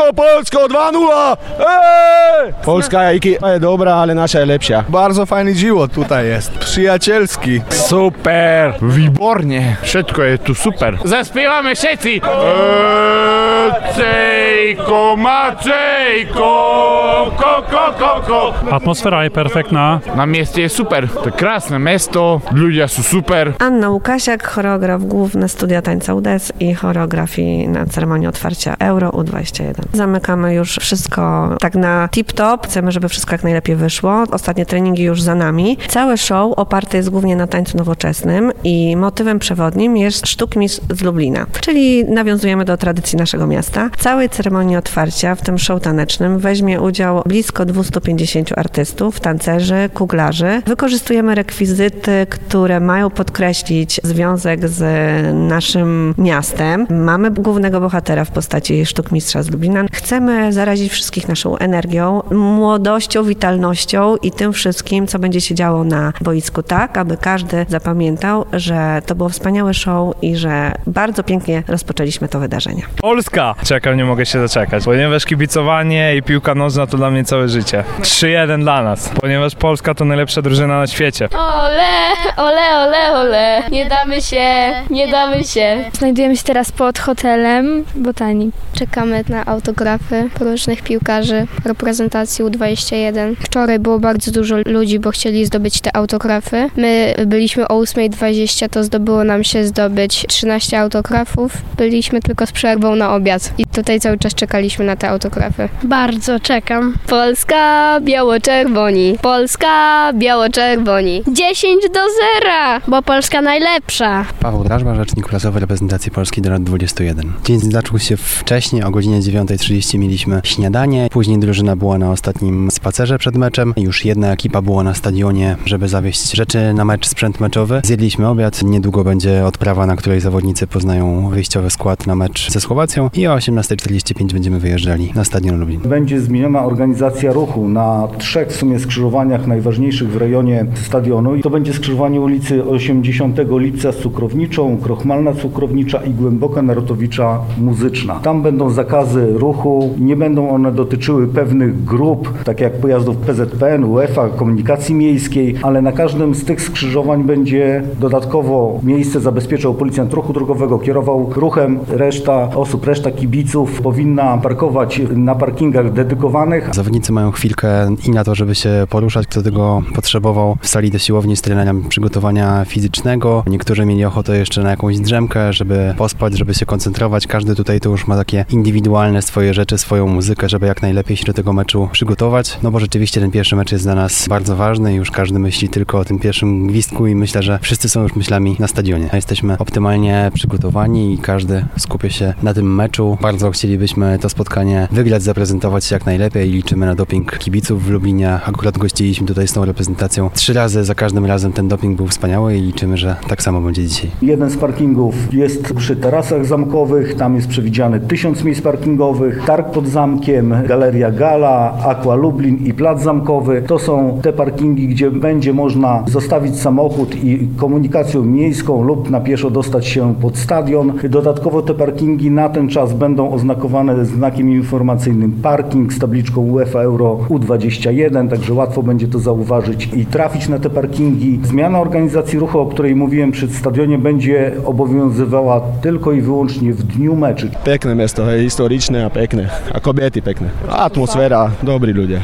Polsko 2-0! Polska je dobra, ale nasza jest lepsza. Bardzo fajny život tutaj jest, przyjacielski. Super, výborne, všetko je tu super. Zaspievame všetci. Cejko, Macejko, ko. Atmosfera je perfektná. Na mieste je super, to je krásne mesto, ľudia sú super. Anna Łukasiak, choreograf główny Studia Tańca UDES i choreografii na ceremonii otwarcia Euro U21. Zamykamy już wszystko tak na tip-top. Chcemy, żeby wszystko jak najlepiej wyszło. Ostatnie treningi już za nami. Cały show oparty jest głównie na tańcu nowoczesnym i motywem przewodnim jest sztukmistrz z Lublina, czyli nawiązujemy do tradycji naszego miasta. W całej ceremonii otwarcia, w tym show tanecznym, weźmie udział blisko 250 artystów, tancerzy, kuglarzy. Wykorzystujemy rekwizyty, które mają podkreślić związek z naszym miastem. Mamy głównego bohatera w postaci sztukmistrza z Lublina. Chcemy zarazić wszystkich naszą energią, młodością, witalnością i tym wszystkim, co będzie się działo na boisku, tak, aby każdy zapamiętał, że to było wspaniałe show i że bardzo pięknie rozpoczęliśmy to wydarzenie. Polska! Czekam, nie mogę się doczekać, ponieważ kibicowanie i piłka nożna to dla mnie całe życie. 3-1 dla nas, ponieważ Polska to najlepsza drużyna na świecie. Ole, nie damy się. Znajdujemy się teraz pod hotelem Botanik. Czekamy na autografy różnych piłkarzy reprezentacji U21. Wczoraj było bardzo dużo ludzi, bo chcieli zdobyć te autografy. My byliśmy o 8:20, to zdobyło nam się zdobyć 13 autografów. Byliśmy tylko z przerwą na obiad i tutaj cały czas czekaliśmy na te autografy. Bardzo czekam. Polska, biało-czerwoni. Polska, biało-czerwoni. 10-0, bo Polska najlepsza. Paweł Drażba, rzecznik prasowy reprezentacji Polski do lat 21. Dzień zaczął się wcześniej, o godzinie 9:30 mieliśmy śniadanie, później drużyna była na ostatnim spacerze przed meczem. Już jedna ekipa była na stadionie, żeby zawieźć rzeczy na mecz, sprzęt meczowy. Zjedliśmy obiad, niedługo będzie odprawa, na której zawodnicy poznają wyjściowy skład na mecz ze Słowacją i o 18:45 będziemy wyjeżdżali na stadion Lublin. Będzie zmieniona organizacja ruchu na 3 w sumie skrzyżowaniach najważniejszych w rejonie stadionu i to będzie skrzyżowanie ulicy 80 Lipca z Cukrowniczą, Krochmalna Cukrownicza i Głęboka Narutowicza Muzyczna. Tam będą zakazy ruchu, nie będą one dotyczyły pewnych grup, tak jak pojazdów PZPN, UEFA, komunikacji miejskiej, ale na każdym z tych skrzyżowań będzie dodatkowo miejsce zabezpieczał policjant ruchu drogowego, kierował ruchem, reszta osób, reszta kibiców powinna parkować na parkingach dedykowanych. Zawodnicy mają chwilkę i na to, żeby się poruszać, kto tego potrzebował. Wstali do siłowni z treningiem przygotowania fizycznego. Niektórzy mieli ochotę jeszcze na jakąś drzemkę, żeby pospać, żeby się koncentrować. Każdy tutaj to już ma takie indywidualne swoje rzeczy, swoją muzykę, żeby jak najlepiej się do tego meczu przygotować. No bo rzeczywiście ten pierwszy mecz jest dla nas bardzo ważny i już każdy myśli tylko o tym pierwszym gwizdku i myślę, że wszyscy są już myślami na stadionie. Jesteśmy optymalnie przygotowani i każdy skupia się na tym meczu. Bardzo chcielibyśmy to spotkanie wygrać, zaprezentować się jak najlepiej i liczymy na doping kibiców w Lublinie. Akurat gościliśmy tutaj z tą reprezentacją 3 razy, za każdym razem ten doping był wspaniały i liczymy, że tak samo będzie dzisiaj. Jeden z parkingów jest przy tarasach zamkowych, tam jest przewidziany 1000 miejsc parkingowych, targ pod zamkiem, Galeria Gala, Aqua Lublin i Plac Zamkowy. To są te parkingi, gdzie będzie można zostawić samochód i komunikacją miejską lub na pieszo dostać się pod stadion. Dodatkowo te parkingi na ten czas będą oznakowane znakiem informacyjnym parking z tabliczką UEFA Euro U21, także łatwo będzie to zauważyć i trafić na te parkingi. Zmiana organizacji ruchu, o której mówiłem przy stadionie, będzie obowiązywała tylko i wyłącznie w dniu meczu. Pekne miasto, historyczne, a pekne. A kobiety pekne. Atmosfera, dobri ludzie.